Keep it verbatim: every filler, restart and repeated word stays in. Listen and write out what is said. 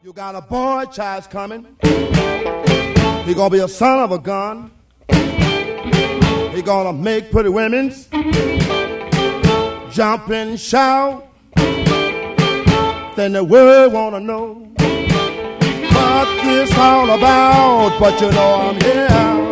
You got a boy child's coming. He gonna be a son of a gun. He gonna make pretty women's jump and shout. Then the world wanna know what this all about. But you know I'm here.